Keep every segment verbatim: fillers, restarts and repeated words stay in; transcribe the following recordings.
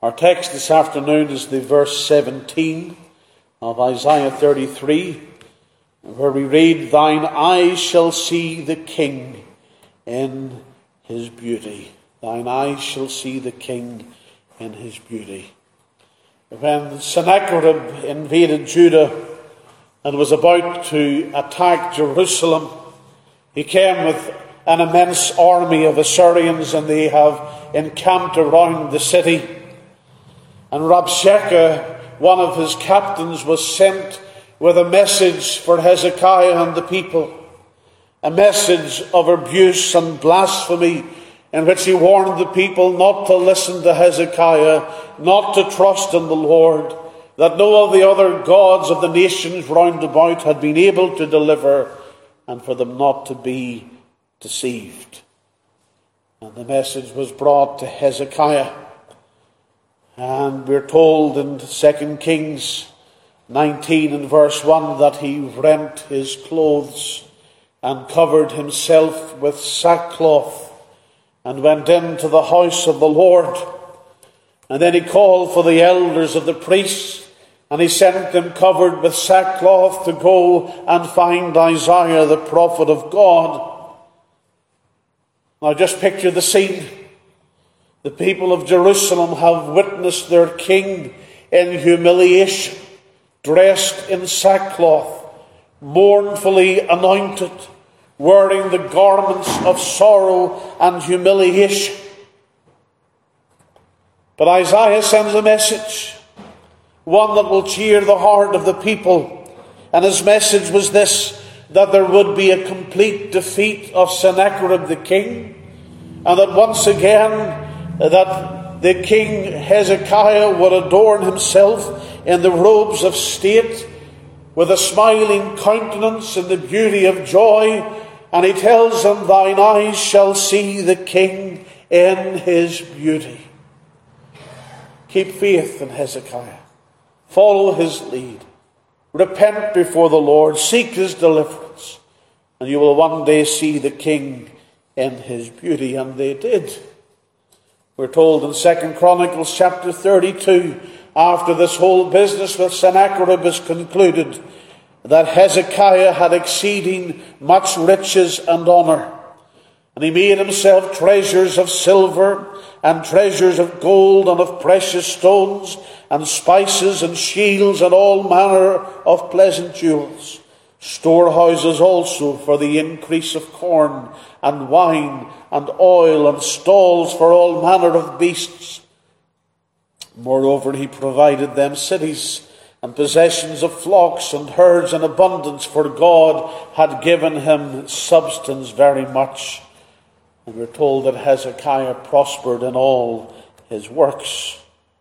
Our text this afternoon is the verse seventeen of Isaiah thirty-three, where we read, "Thine eyes shall see the King in his beauty." Thine eyes shall see the King in his beauty. When Sennacherib invaded Judah and was about to attack Jerusalem, he came with an immense army of Assyrians, and they have encamped around the city. And Rabshakeh, one of his captains, was sent with a message for Hezekiah and the people, a message of abuse and blasphemy, in which he warned the people not to listen to Hezekiah, not to trust in the Lord, that no of the other gods of the nations round about had been able to deliver, and for them not to be deceived. And the message was brought to Hezekiah. And we're told in Second Kings nineteen and verse one that he rent his clothes and covered himself with sackcloth and went into the house of the Lord. And then he called for the elders of the priests, and he sent them covered with sackcloth to go and find Isaiah the prophet of God. Now just picture the scene. The people of Jerusalem have witnessed their king in humiliation, dressed in sackcloth, mournfully anointed, wearing the garments of sorrow and humiliation. But Isaiah sends a message, one that will cheer the heart of the people. And his message was this, that there would be a complete defeat of Sennacherib the king, and that once again that the king Hezekiah would adorn himself in the robes of state, with a smiling countenance and the beauty of joy. And he tells them, "Thine eyes shall see the King in his beauty." Keep faith in Hezekiah. Follow his lead. Repent before the Lord. Seek his deliverance. And you will one day see the King in his beauty. And they did. We're told in Second Chronicles chapter thirty-two, after this whole business with Sennacherib is concluded, that Hezekiah had exceeding much riches and honour. And he made himself treasures of silver and treasures of gold and of precious stones and spices and shields and all manner of pleasant jewels. Storehouses also for the increase of corn and wine and oil, and stalls for all manner of beasts. Moreover, he provided them cities and possessions of flocks and herds in abundance, for God had given him substance very much. And we're told that Hezekiah prospered in all his works.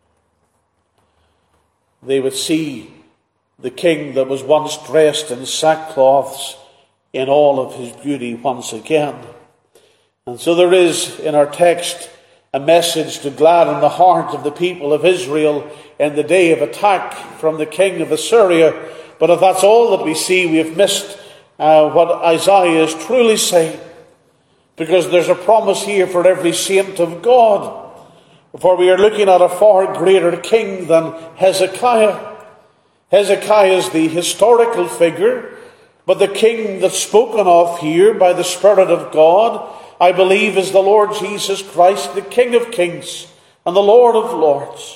They would see the king that was once dressed in sackcloths in all of his beauty once again. And so there is in our text a message to gladden the heart of the people of Israel in the day of attack from the king of Assyria. But if that's all that we see, we have missed uh, what Isaiah is truly saying. Because there's a promise here for every saint of God. For we are looking at a far greater king than Hezekiah. Hezekiah is the historical figure, but the king that's spoken of here by the Spirit of God, I believe, is the Lord Jesus Christ, the King of kings and the Lord of lords.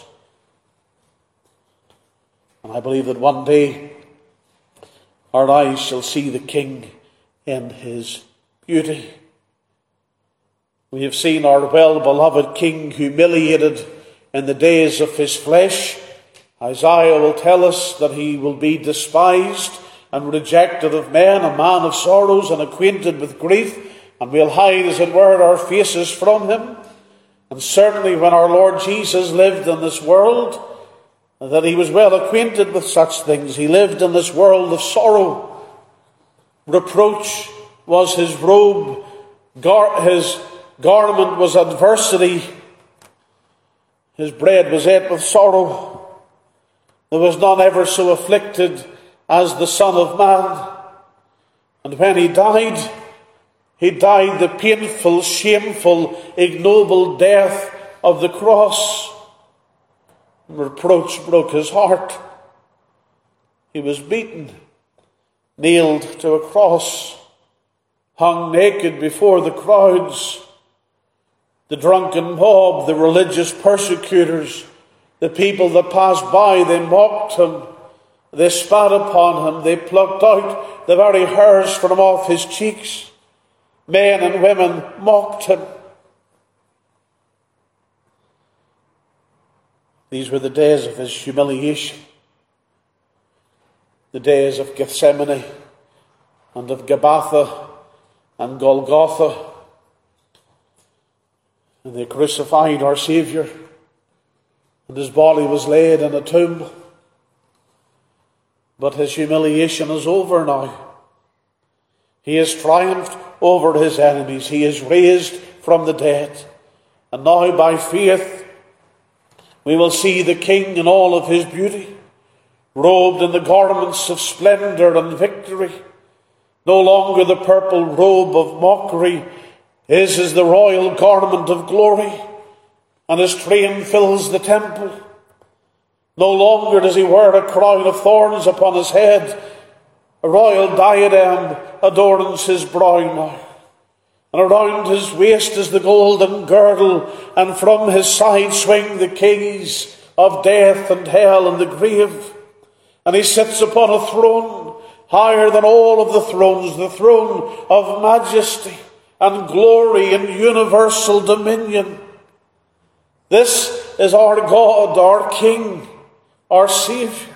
And I believe that one day our eyes shall see the King in his beauty. We have seen our well-beloved King humiliated in the days of his flesh. Isaiah will tell us that he will be despised and rejected of men, a man of sorrows and acquainted with grief, and we'll hide, as it were, our faces from him. And certainly when our Lord Jesus lived in this world, that he was well acquainted with such things. He lived in this world of sorrow. Reproach was his robe. Gar- his garment was adversity. His bread was ate with sorrow. There was none ever so afflicted as the Son of Man. And when he died, he died the painful, shameful, ignoble death of the cross. Reproach broke his heart. He was beaten, nailed to a cross, hung naked before the crowds. The drunken mob, the religious persecutors, the people that passed by, they mocked him. They spat upon him. They plucked out the very hairs from off his cheeks. Men and women mocked him. These were the days of his humiliation. The days of Gethsemane and of Gabbatha and Golgotha. And they crucified our Saviour, and his body was laid in a tomb. But his humiliation is over now. He has triumphed over his enemies. He is raised from the dead. And now by faith we will see the King in all of his beauty, robed in the garments of splendour and victory. No longer the purple robe of mockery. His is the royal garment of glory, and his train fills the temple. No longer does he wear a crown of thorns upon his head. A royal diadem adorns his brow now. And around his waist is the golden girdle, and from his side swing the keys of death and hell and the grave. And he sits upon a throne higher than all of the thrones, the throne of majesty and glory and universal dominion. This is our God, our King, our Saviour.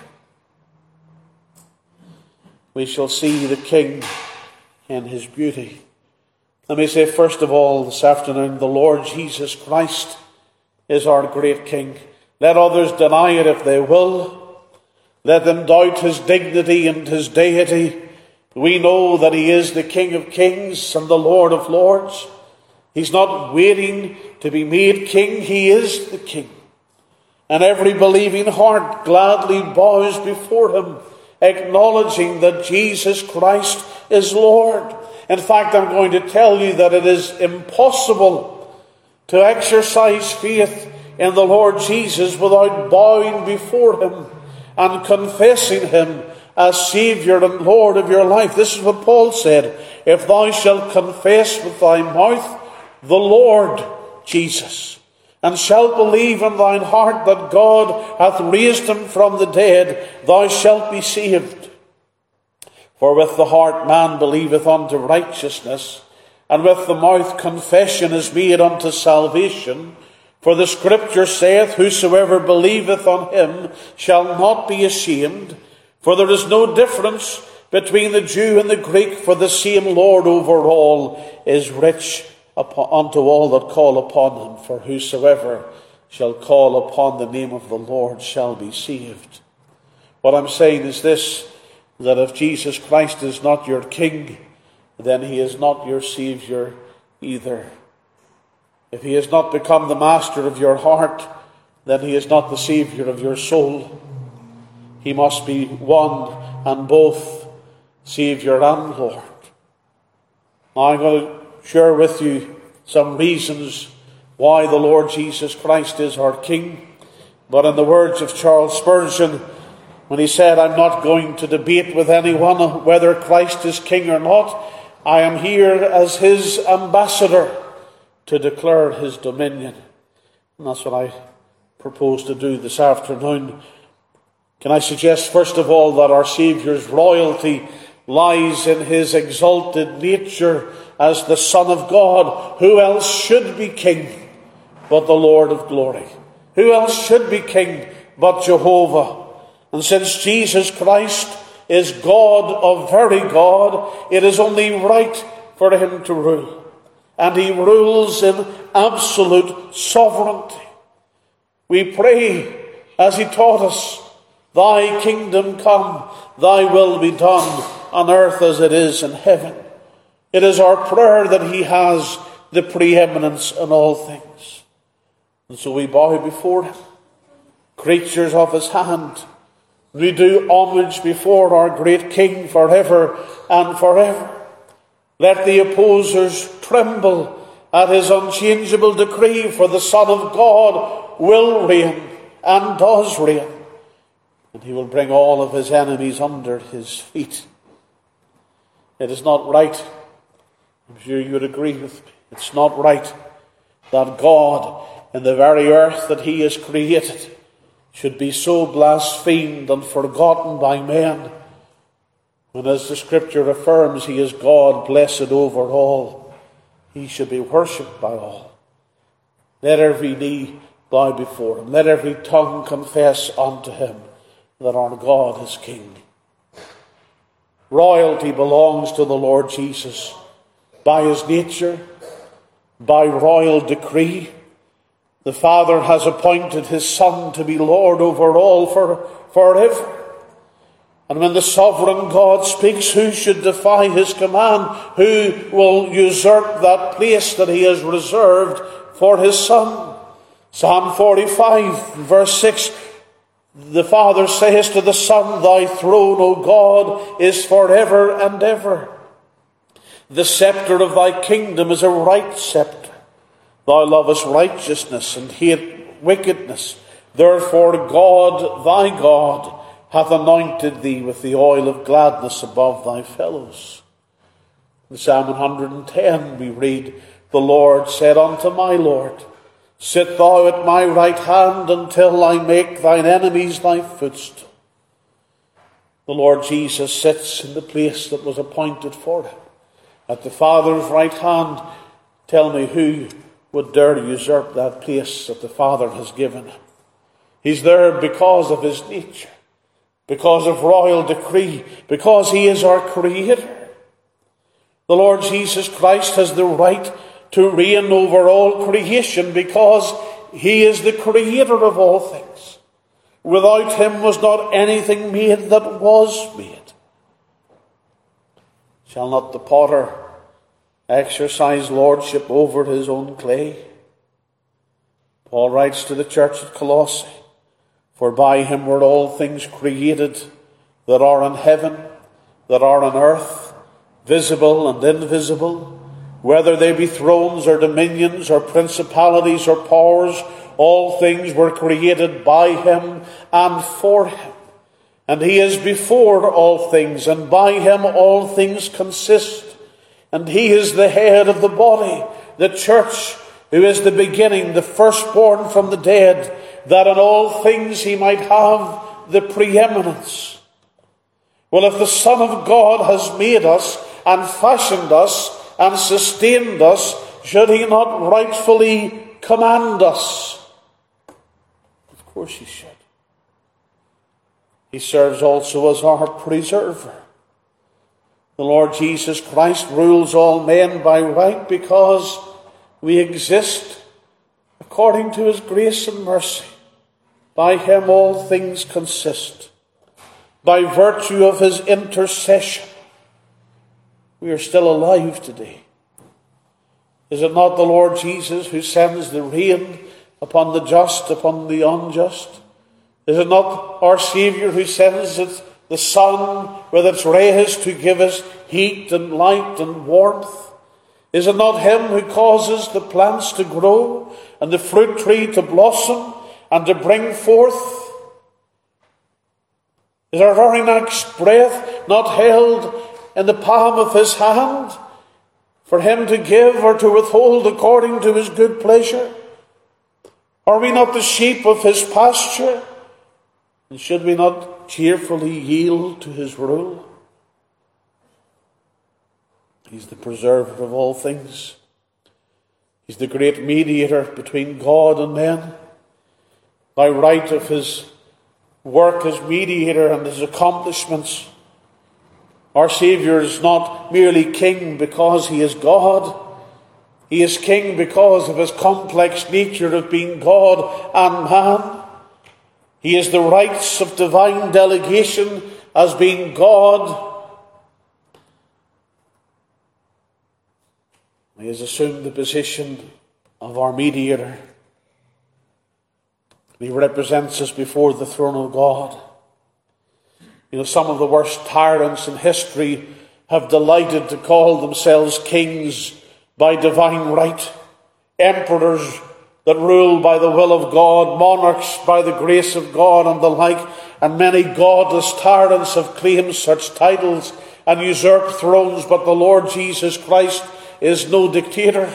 We shall see the King in his beauty. Let me say first of all this afternoon, the Lord Jesus Christ is our great King. Let others deny it if they will. Let them doubt his dignity and his deity. We know that he is the King of kings and the Lord of lords. He's not waiting to be made king. He is the King. And every believing heart gladly bows before him, acknowledging that Jesus Christ is Lord. In fact, I'm going to tell you that it is impossible to exercise faith in the Lord Jesus without bowing before him and confessing him as Saviour and Lord of your life. This is what Paul said: if thou shalt confess with thy mouth the Lord Jesus, and shalt believe in thine heart that God hath raised him from the dead, thou shalt be saved. For with the heart man believeth unto righteousness, and with the mouth confession is made unto salvation. For the Scripture saith, whosoever believeth on him shall not be ashamed. For there is no difference between the Jew and the Greek, for the same Lord over all is rich upon, unto all that call upon him. For whosoever shall call upon the name of the Lord shall be saved. What I'm saying is this, that if Jesus Christ is not your King, then he is not your Saviour either. If he has not become the master of your heart, then he is not the Saviour of your soul. He must be one and both, Saviour and Lord. Now I'm going to share with you some reasons why the Lord Jesus Christ is our King. But in the words of Charles Spurgeon, when he said, I'm not going to debate with anyone whether Christ is King or not, I am here as his ambassador to declare his dominion. And that's what I propose to do this afternoon. Can I suggest, first of all, that our Saviour's royalty lies in his exalted nature as the Son of God. Who else should be king but the Lord of glory? Who else should be king but Jehovah? And since Jesus Christ is God of very God, it is only right for him to rule. And he rules in absolute sovereignty. We pray, as he taught us, thy kingdom come, thy will be done on earth as it is in heaven. It is our prayer that he has the preeminence in all things. And so we bow before him, creatures of his hand. We do homage before our great King forever and forever. Let the opposers tremble at his unchangeable decree, for the Son of God will reign and does reign. And he will bring all of his enemies under his feet. It is not right, I'm sure you would agree with me, it's not right that God, in the very earth that he has created, should be so blasphemed and forgotten by men, when, as the Scripture affirms, he is God, blessed over all. He should be worshipped by all. Let every knee bow before him. Let every tongue confess unto him that our God is King. Royalty belongs to the Lord Jesus by his nature, by royal decree. The Father has appointed his Son to be Lord over all for forever. And when the sovereign God speaks, who should defy his command? Who will usurp that place that he has reserved for his Son? Psalm forty-five, verse six, the Father says to the Son, Thy throne, O God, is forever and ever. The scepter of thy kingdom is a right scepter. Thou lovest righteousness and hate wickedness. Therefore God, thy God, hath anointed thee with the oil of gladness above thy fellows. In Psalm one hundred ten we read, The Lord said unto my Lord, Sit thou at my right hand until I make thine enemies thy footstool. The Lord Jesus sits in the place that was appointed for him, at the Father's right hand. Tell me who would dare usurp that place that the Father has given him. He's there because of his nature, because of royal decree, because he is our Creator. The Lord Jesus Christ has the right to reign over all creation because he is the Creator of all things. Without him was not anything made that was made. Shall not the potter exercise lordship over his own clay? Paul writes to the church at Colossae, For by him were all things created that are in heaven, that are on earth, visible and invisible, whether they be thrones or dominions or principalities or powers, all things were created by him and for him. And he is before all things, and by him all things consist. And he is the head of the body, the church, who is the beginning, the firstborn from the dead, that in all things he might have the preeminence. Well, if the Son of God has made us and fashioned us and sustained us, should he not rightfully command us? Of course he should. He serves also as our preserver. The Lord Jesus Christ rules all men by right because we exist according to his grace and mercy. By him all things consist. By virtue of his intercession, we are still alive today. Is it not the Lord Jesus who sends the rain upon the just, upon the unjust? Is it not our Saviour who sends it, the sun with its rays to give us heat and light and warmth? Is it not him who causes the plants to grow and the fruit tree to blossom and to bring forth? Is our very next breath not held in the palm of his hand for him to give or to withhold according to his good pleasure? Are we not the sheep of his pasture? And should we not cheerfully yield to his rule? He's the preserver of all things. He's the great mediator between God and men. By right of his work as mediator and his accomplishments, our Saviour is not merely king because he is God. He is king because of his complex nature of being God and man. He has the rights of divine delegation as being God. He has assumed the position of our mediator. He represents us before the throne of God. You know, some of the worst tyrants in history have delighted to call themselves kings by divine right. Emperors that rule by the will of God, monarchs by the grace of God, and the like, and many godless tyrants have claimed such titles and usurped thrones, but the Lord Jesus Christ is no dictator.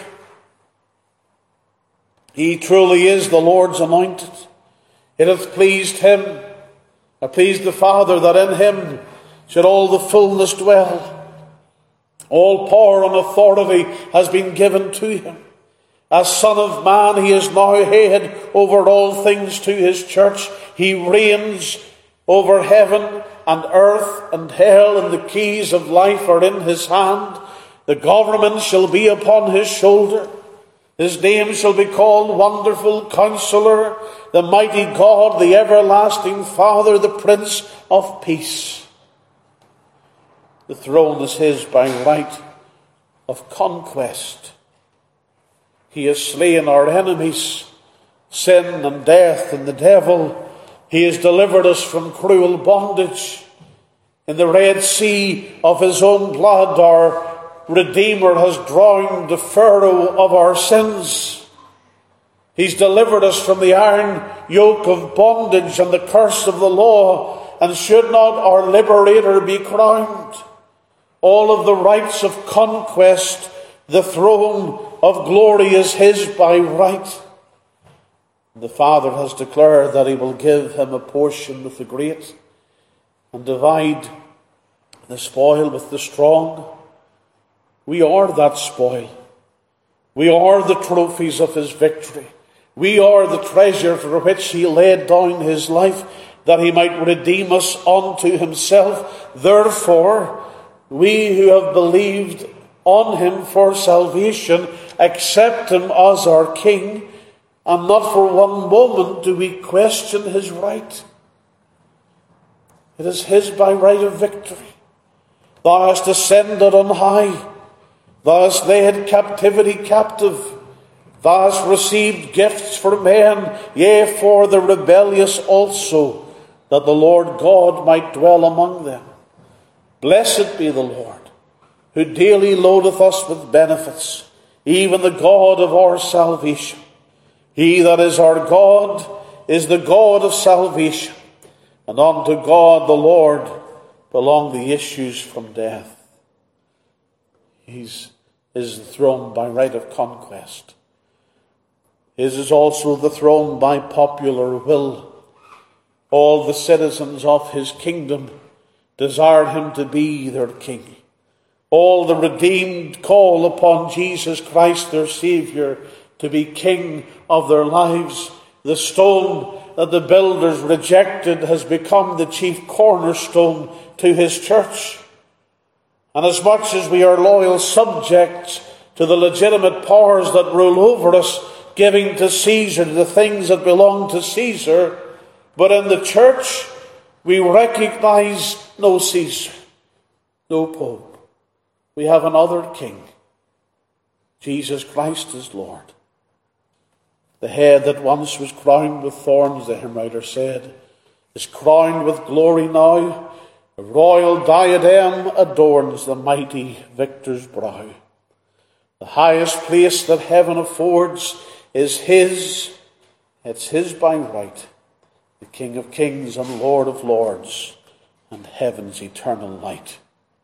He truly is the Lord's anointed. It hath pleased him, it pleased the Father, that in him should all the fullness dwell. All power and authority has been given to him. As Son of Man, he is now head over all things to his church. He reigns over heaven and earth and hell, and the keys of life are in his hand. The government shall be upon his shoulder. His name shall be called Wonderful Counselor, the Mighty God, the Everlasting Father, the Prince of Peace. The throne is his by right of conquest. He has slain our enemies, sin and death and the devil. He has delivered us from cruel bondage. In the Red Sea of his own blood, our Redeemer has drowned the Pharaoh of our sins. He's delivered us from the iron yoke of bondage and the curse of the law. And should not our Liberator be crowned? All of the rights of conquest, the throne of glory is his by right. The Father has declared that he will give him a portion with the great and divide the spoil with the strong. We are that spoil. We are the trophies of his victory. We are the treasure for which he laid down his life, that he might redeem us unto himself. Therefore, we who have believed on him for salvation accept him as our King, and not for one moment do we question his right. It is his by right of victory. Thou hast ascended on high. Thou hast led captivity captive. Thou hast received gifts for men, yea, for the rebellious also, that the Lord God might dwell among them. Blessed be the Lord, who daily loadeth us with benefits, even the God of our salvation. He that is our God is the God of salvation, and unto God the Lord belong the issues from death. His is the throne by right of conquest. His is also the throne by popular will. All the citizens of his kingdom desire him to be their king. All the redeemed call upon Jesus Christ, their Saviour, to be king of their lives. The stone that the builders rejected has become the chief cornerstone to his church. And as much as we are loyal subjects to the legitimate powers that rule over us, giving to Caesar the things that belong to Caesar, but in the church we recognize no Caesar, no Pope. We have another King. Jesus Christ is Lord. The head that once was crowned with thorns, the hymn writer said, is crowned with glory now. A royal diadem adorns the mighty victor's brow. The highest place that heaven affords is his. It's his by right, the King of kings and Lord of lords, and heaven's eternal light.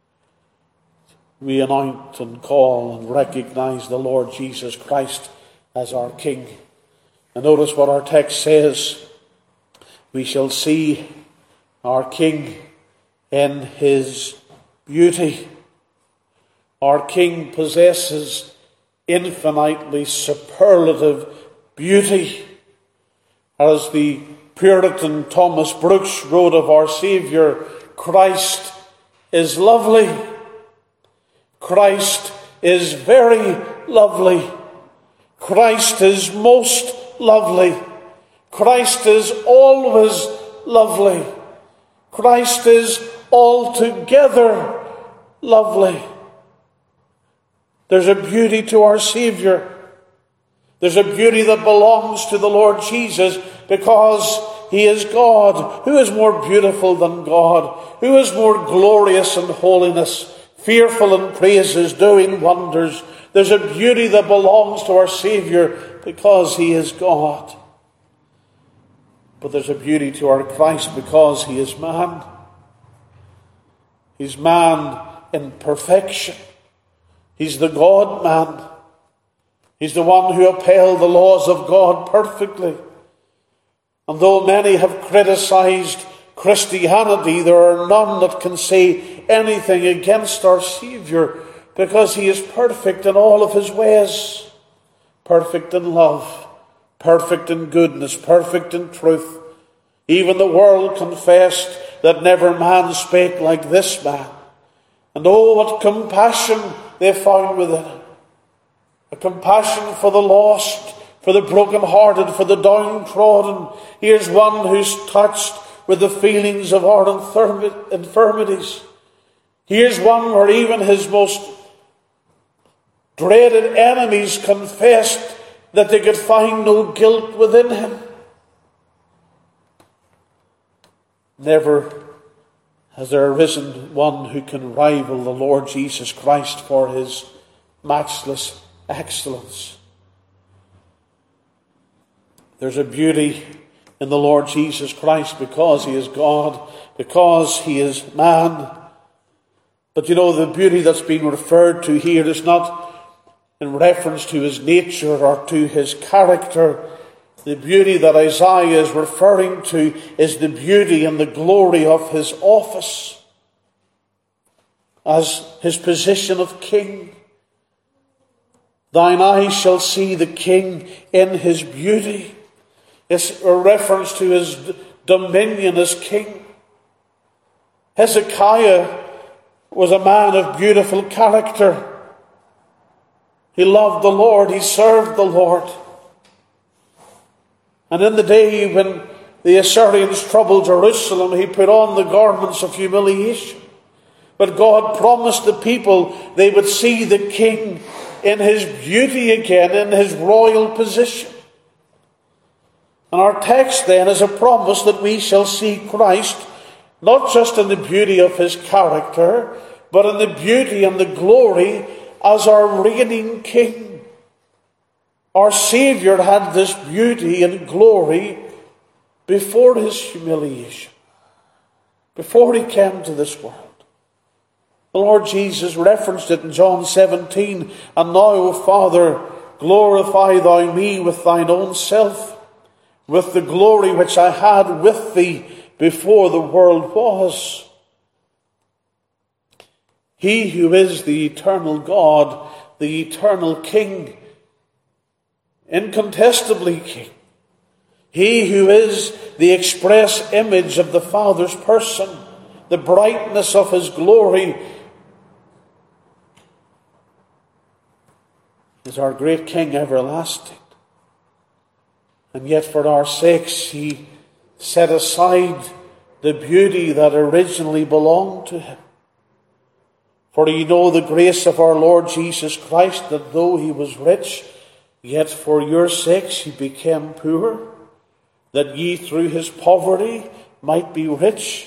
We anoint and call and recognize the Lord Jesus Christ as our King. And notice what our text says. We shall see our King in his beauty. Our King possesses infinitely superlative beauty. As the Puritan Thomas Brooks wrote of our Saviour, Christ is lovely. Christ is very lovely. Christ is most lovely. Christ is always lovely. Christ is altogether lovely. There's a beauty to our Saviour. There's a beauty that belongs to the Lord Jesus because he is God. Who is more beautiful than God? Who is more glorious in holiness, fearful in praises, doing wonders? There's a beauty that belongs to our Saviour because he is God. But there's a beauty to our Christ because he is man. He's man in perfection. He's the God-man. He's the one who upheld the laws of God perfectly. And though many have criticized Christianity, there are none that can say anything against our Saviour, because he is perfect in all of his ways. Perfect in love, perfect in goodness, perfect in truth. Even the world confessed that never man spake like this man. And oh, what compassion they found within him. A compassion for the lost, for the broken-hearted, for the downtrodden. Here's one who's touched with the feelings of our infirmities. Here's one where even his most dreaded enemies confessed that they could find no guilt within him. Never has there arisen one who can rival the Lord Jesus Christ for his matchless excellence. There's a beauty in the Lord Jesus Christ because he is God, because he is man. But you know, the beauty that's being referred to here is not in reference to his nature or to his character. The beauty that Isaiah is referring to is the beauty and the glory of his office as his position of king. Thine eyes shall see the king in his beauty. It's a reference to his dominion as king. Hezekiah was a man of beautiful character. He loved the Lord. He served the Lord. And in the day when the Assyrians troubled Jerusalem, he put on the garments of humiliation. But God promised the people they would see the king in his beauty again, in his royal position. And our text then is a promise that we shall see Christ not just in the beauty of his character, but in the beauty and the glory as our reigning king. Our Saviour had this beauty and glory before his humiliation, before he came to this world. The Lord Jesus referenced it in John seventeen. And now, O Father, glorify thou me with thine own self, with the glory which I had with thee before the world was. He who is the eternal God, the eternal King, incontestably King. He who is the express image of the Father's person, the brightness of his glory, is our great King everlasting. And yet for our sakes he set aside the beauty that originally belonged to him. For ye know the grace of our Lord Jesus Christ, that though he was rich, yet for your sakes he became poor, that ye through his poverty might be rich.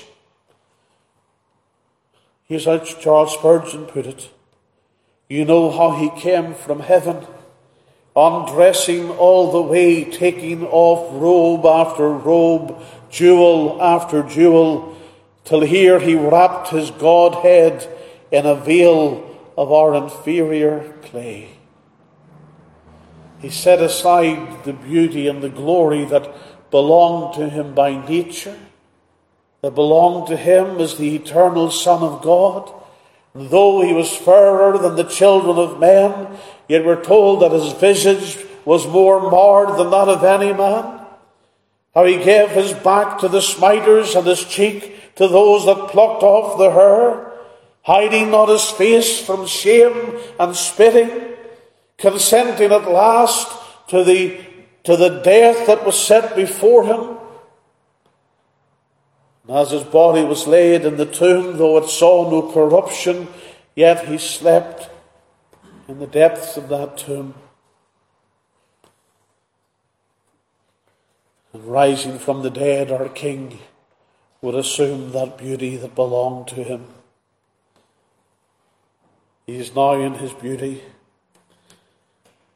Here's how Charles Spurgeon put it. You know how he came from heaven, undressing all the way, taking off robe after robe, jewel after jewel, till here he wrapped his Godhead in a veil of our inferior clay. He set aside the beauty and the glory that belonged to him by nature, that belonged to him as the eternal Son of God. And though he was fairer than the children of men, yet we're told that his visage was more marred than that of any man. How he gave his back to the smiters and his cheek to those that plucked off the hair, hiding not his face from shame and spitting, consenting at last to the, to the death that was set before him. And as his body was laid in the tomb, though it saw no corruption, yet he slept in the depths of that tomb. And rising from the dead, our King would assume that beauty that belonged to him. He is now in his beauty.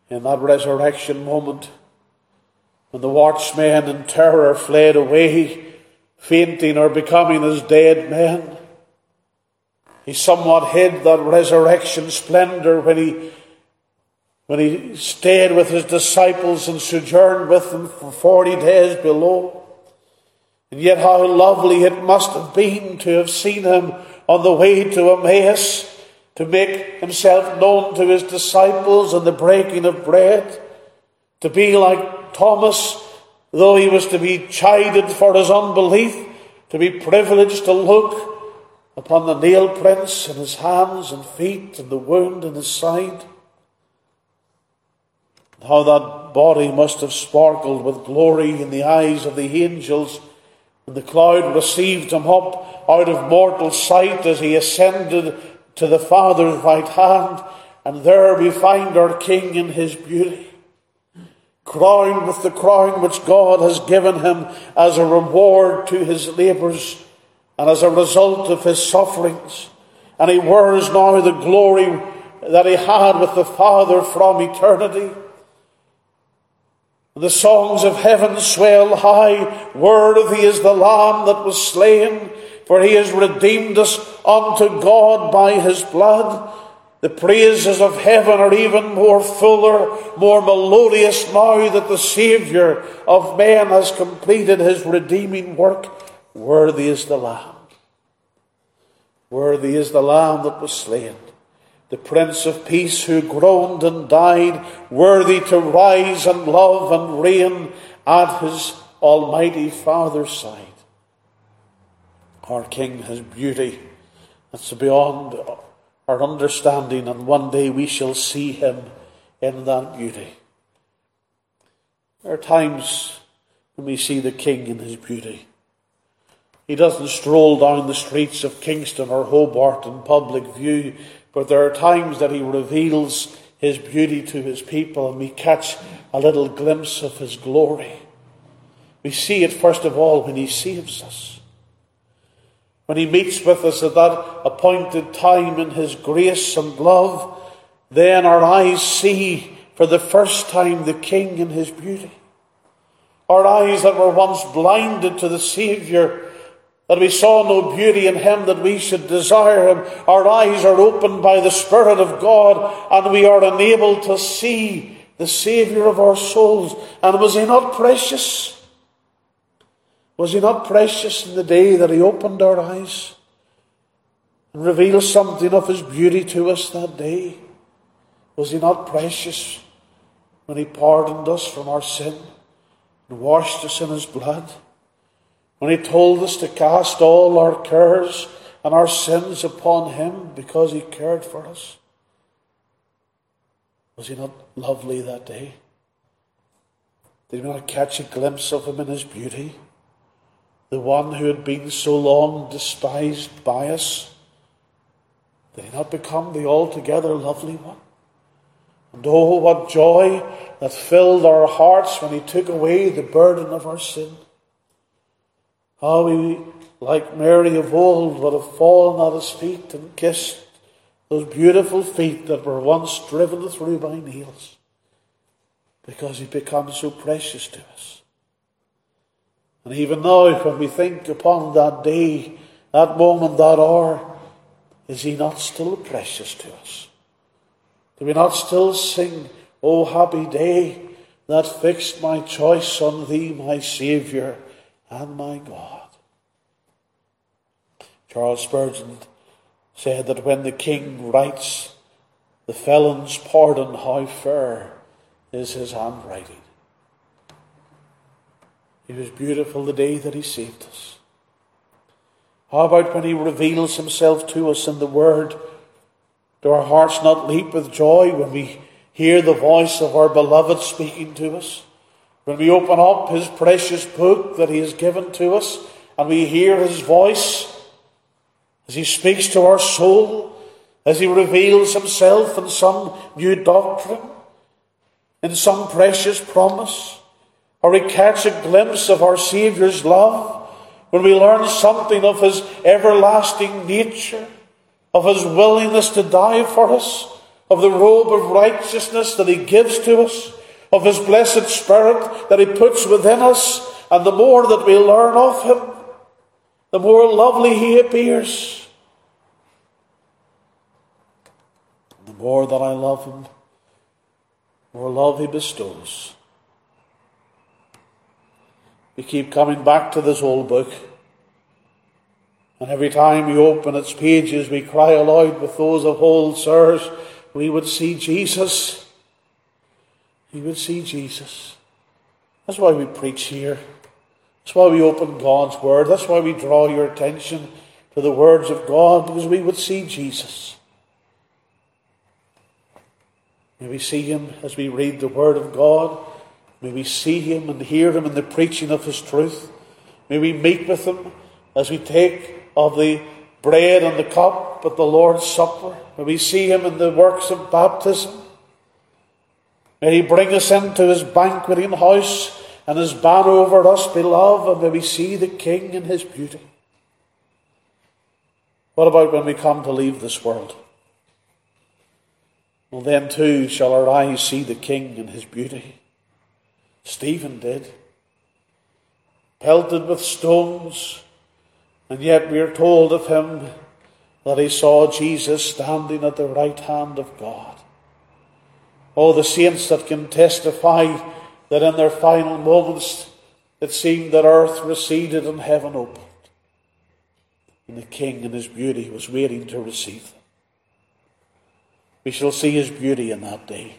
in that resurrection moment, when the watchmen in terror fled away, fainting or becoming as dead men, he somewhat hid that resurrection splendor when he, when he stayed with his disciples and sojourned with them for forty days below. And yet how lovely it must have been to have seen him on the way to Emmaus, to make himself known to his disciples in the breaking of bread, to be like Thomas, though he was to be chided for his unbelief, to be privileged to look upon the nail prints in his hands and feet and the wound in his side. How that body must have sparkled with glory in the eyes of the angels when the cloud received him up out of mortal sight as he ascended to the Father's right hand. And there we find our King in his beauty, crowned with the crown which God has given him as a reward to his labours and as a result of his sufferings. And he wears now the glory that he had with the Father from eternity. The songs of heaven swell high, worthy is the Lamb that was slain, for he has redeemed us unto God by his blood. The praises of heaven are even more fuller, more melodious now that the Saviour of men has completed his redeeming work. Worthy is the Lamb. Worthy is the Lamb that was slain, the Prince of Peace who groaned and died, worthy to rise and love and reign at his Almighty Father's side. Our King has beauty that's beyond our understanding, and one day we shall see him in that beauty. There are times when we see the King in his beauty. He doesn't stroll down the streets of Kingston or Hobart in public view, but there are times that he reveals his beauty to his people, and we catch a little glimpse of his glory. We see it first of all when he saves us. When he meets with us at that appointed time in his grace and love, then our eyes see for the first time the King in his beauty. Our eyes that were once blinded to the Saviour, that we saw no beauty in him that we should desire him, our eyes are opened by the Spirit of God, and we are enabled to see the Saviour of our souls. And was he not precious? Was he not precious in the day that he opened our eyes and revealed something of his beauty to us that day? Was he not precious when he pardoned us from our sin and washed us in his blood? When he told us to cast all our cares and our sins upon him because he cared for us? Was he not lovely that day? Did we not catch a glimpse of him in his beauty? The one who had been so long despised by us, did he not become the altogether lovely one? And oh, what joy that filled our hearts when he took away the burden of our sin. How we, like Mary of old, would have fallen at his feet and kissed those beautiful feet that were once driven through by nails, because he became so precious to us. And even now, when we think upon that day, that moment, that hour, is he not still precious to us? Do we not still sing, "O happy day that fixed my choice on thee, my Saviour and my God"? Charles Spurgeon said that when the King writes the felon's pardon, how fair is his handwriting. He was beautiful the day that he saved us. How about when he reveals himself to us in the Word? Do our hearts not leap with joy when we hear the voice of our beloved speaking to us? When we open up his precious book that he has given to us, and we hear his voice as he speaks to our soul, as he reveals himself in some new doctrine, in some precious promise, or we catch a glimpse of our Saviour's love, when we learn something of his everlasting nature, of his willingness to die for us, of the robe of righteousness that he gives to us, of his blessed Spirit that he puts within us, and the more that we learn of him, the more lovely he appears. The more that I love him, the more love he bestows. We keep coming back to this old book, and every time we open its pages, we cry aloud with those of old, sirs, we would see Jesus. We would see Jesus. That's why we preach here. That's why we open God's Word. That's why we draw your attention to the words of God, because we would see Jesus. May we see him as we read the Word of God. May we see him and hear him in the preaching of his truth. May we meet with him as we take of the bread and the cup at the Lord's Supper. May we see him in the works of baptism. May he bring us into his banqueting house and his banner over us be love, and may we see the King in his beauty. What about when we come to leave this world? Well, then too shall our eyes see the King in his beauty. Stephen did. Pelted with stones, and yet we are told of him that he saw Jesus standing at the right hand of God. Oh, the saints that can testify that in their final moments it seemed that earth receded and heaven opened, and the King in his beauty was waiting to receive them. We shall see his beauty in that day.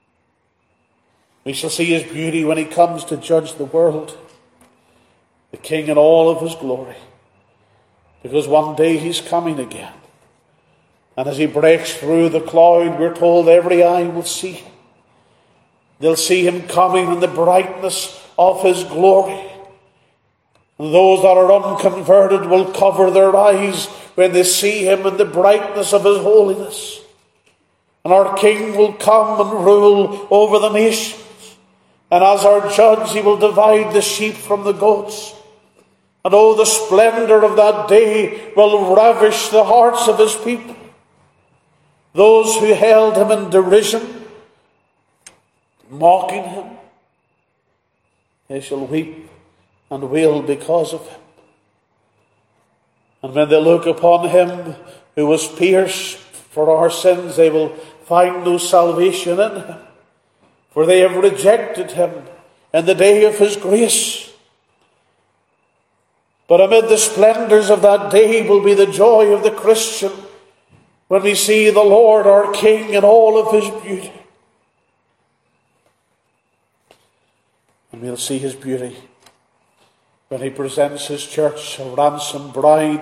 We shall see his beauty when he comes to judge the world, the King in all of his glory, because one day he's coming again. And as he breaks through the cloud, we're told every eye will see him. They'll see him coming in the brightness of his glory. And those that are unconverted will cover their eyes when they see him in the brightness of his holiness. And our King will come and rule over the nations. And as our judge, he will divide the sheep from the goats. And oh, the splendor of that day will ravish the hearts of his people. Those who held him in derision, mocking him, they shall weep and wail because of him. And when they look upon him who was pierced for our sins, they will find no salvation in him, for they have rejected him in the day of his grace. But amid the splendors of that day will be the joy of the Christian when we see the Lord our King in all of his beauty. And we'll see his beauty when he presents his church, a ransomed bride.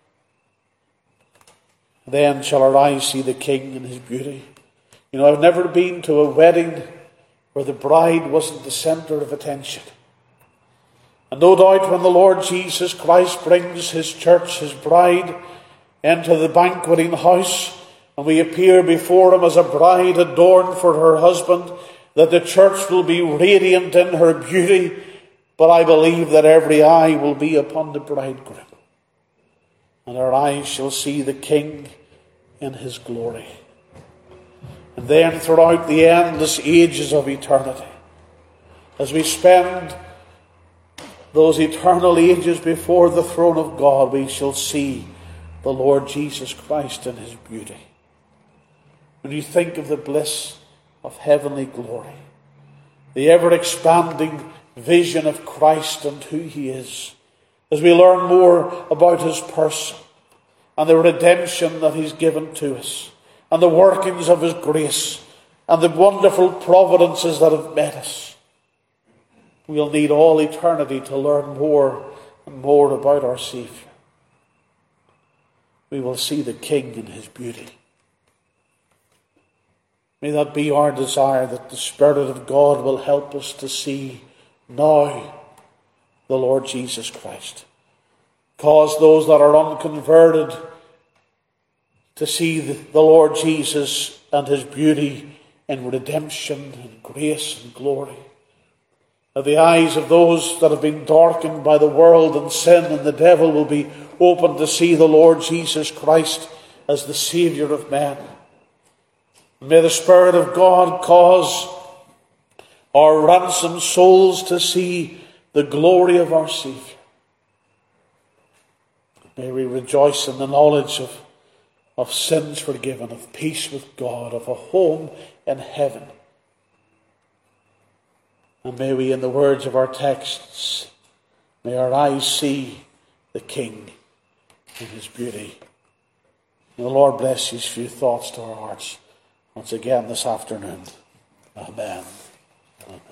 Then shall our eyes see the King in his beauty. You know, I've never been to a wedding where the bride wasn't the center of attention. And no doubt when the Lord Jesus Christ brings his church, his bride, into the banqueting house, and we appear before him as a bride adorned for her husband, that the church will be radiant in her beauty, but I believe that every eye will be upon the bridegroom, and our eyes shall see the King in his glory. And then throughout the endless ages of eternity, as we spend those eternal ages before the throne of God, we shall see the Lord Jesus Christ in his beauty. When you think of the bliss of heavenly glory, the ever-expanding vision of Christ and who he is, as we learn more about his person and the redemption that he's given to us, and the workings of his grace, and the wonderful providences that have met us, we'll need all eternity to learn more and more about our Saviour. We will see the King in his beauty. May that be our desire, that the Spirit of God will help us to see now the Lord Jesus Christ. Cause those that are unconverted to see the Lord Jesus and his beauty in redemption and grace and glory. That the eyes of those that have been darkened by the world and sin and the devil will be open to see the Lord Jesus Christ as the Saviour of men. May the Spirit of God cause our ransomed souls to see the glory of our Saviour. May we rejoice in the knowledge of, of sins forgiven, of peace with God, of a home in heaven. And may we, in the words of our texts, may our eyes see the King in his beauty. May the Lord bless these few thoughts to our hearts once again this afternoon. Amen. Amen.